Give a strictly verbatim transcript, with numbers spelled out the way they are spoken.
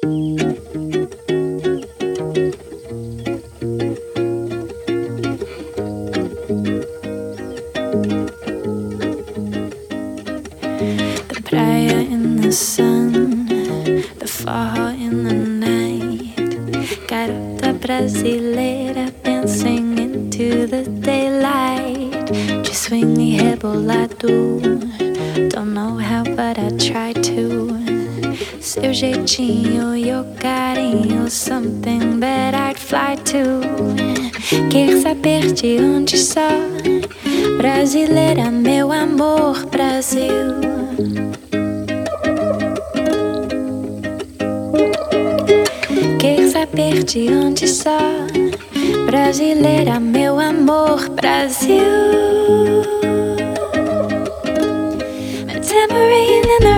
The praia in the sun, the forró in the night. Garota brasileira dancing into the daylight. De swing e rebolado, don't know how but I try to. Seu jeitinho, your carinho, something that I'd fly to. Quer saber de onde sou? Brasileira, meu amor, Brasil. Quer saber de onde sou? Brasileira, meu amor, Brasil. My tambourine in the